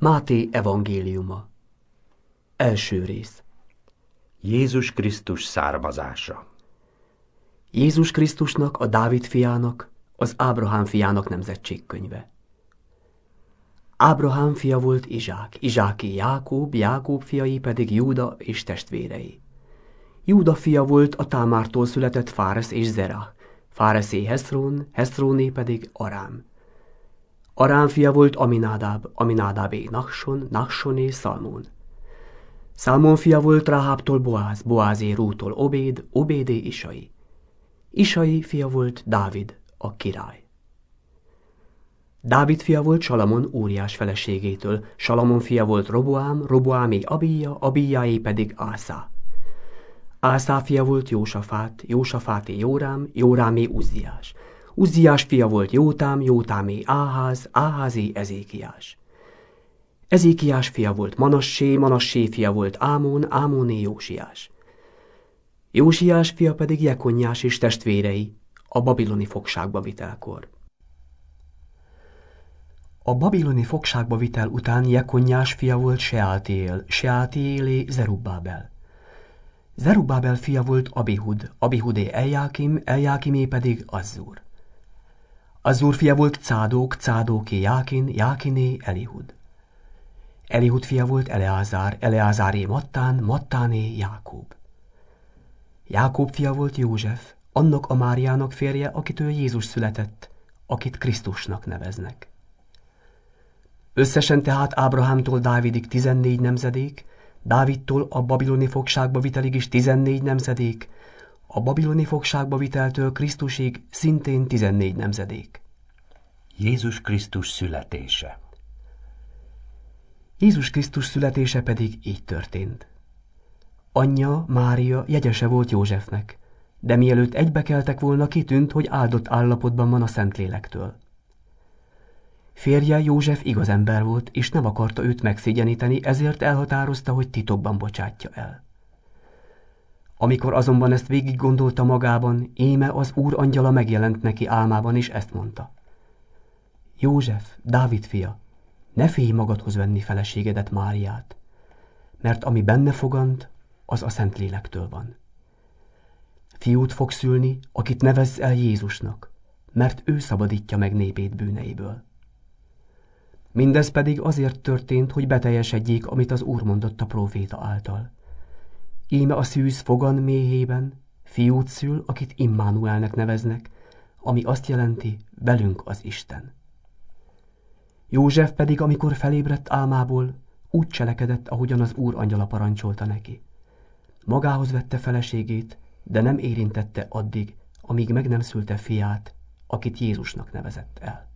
Máté evangéliuma. Első rész. Jézus Krisztus származása. Jézus Krisztusnak, a Dávid fiának, az Ábrahám fiának nemzetségkönyve. Ábrahám fia volt Izsák, Izsáké Jákob, Jákob fiai pedig Júda és testvérei. Júda fia volt a Támártól született Fáresz és Zerah, Fáreszé Heszrón, Heszróné pedig Arám. Arám fia volt Aminádáb, Aminádábé Nakson, Naksoné Szalmón. Szalmón fia volt Ráhábtól Boáz, Boázé Rútól Obéd, Obédé Isai. Isai fia volt Dávid, a király. Dávid fia volt Salamon Úriás feleségétől, Salamon fia volt Roboám, Roboámé Abija, Abijáé pedig Ászá. Ászá fia volt Jósafát, Jósafáté Jórám, Jórámé Uzziás. Uzziás fia volt Jótám, Jótámé Áház, Áházé Ezékiás. Ezékiás fia volt Manassé, Manassé fia volt Ámon, Ámoné Jósiás. Jósiás fia pedig Jekonnyás és testvérei a babiloni fogságba vitelkor. A babiloni fogságba vitel után Jekonnyás fia volt Seáltiél, Seáltiélé Zerubbábel. Zerubbábel fia volt Abihud, Abihudé Eljákim, Eljákimé pedig Azzur. Azzur fia volt Cádók, Cádóké Jákin, Jákiné Elihud. Elihud fia volt Eleázár, Eleázáré Mattán, Mattáné Jákob. Jákob fia volt József, annak a Máriának férje, akitől Jézus született, akit Krisztusnak neveznek. Összesen tehát Ábrahámtól Dávidig 14 nemzedék, Dávidtól a babiloni fogságba vitelig is 14 nemzedék, a babiloni fogságba viteltől Krisztusig szintén 14 nemzedék. Jézus Krisztus születése. Jézus Krisztus születése pedig így történt. Anyja, Mária jegyese volt Józsefnek, de mielőtt egybekeltek volna, kitűnt, hogy áldott állapotban van a Szentlélektől. Férje József igaz ember volt, és nem akarta őt megszégyeníteni, ezért elhatározta, hogy titokban bocsátja el. Amikor azonban ezt végig gondolta magában, íme az Úr angyala megjelent neki álmában, és ezt mondta. József, Dávid fia, ne félj magadhoz venni feleségedet Máriát, mert ami benne fogant, az a Szentlélektől van. Fiút fog szülni, akit nevezz el Jézusnak, mert ő szabadítja meg népét bűneiből. Mindez pedig azért történt, hogy beteljesedjék, amit az Úr mondott a próféta által. Íme a szűz fogan méhében fiút szül, akit Immánuelnek neveznek, ami azt jelenti, velünk az Isten. József pedig, amikor felébredt álmából, úgy cselekedett, ahogyan az Úr angyala parancsolta neki. Magához vette feleségét, de nem érintette addig, amíg meg nem szülte fiát, akit Jézusnak nevezett el.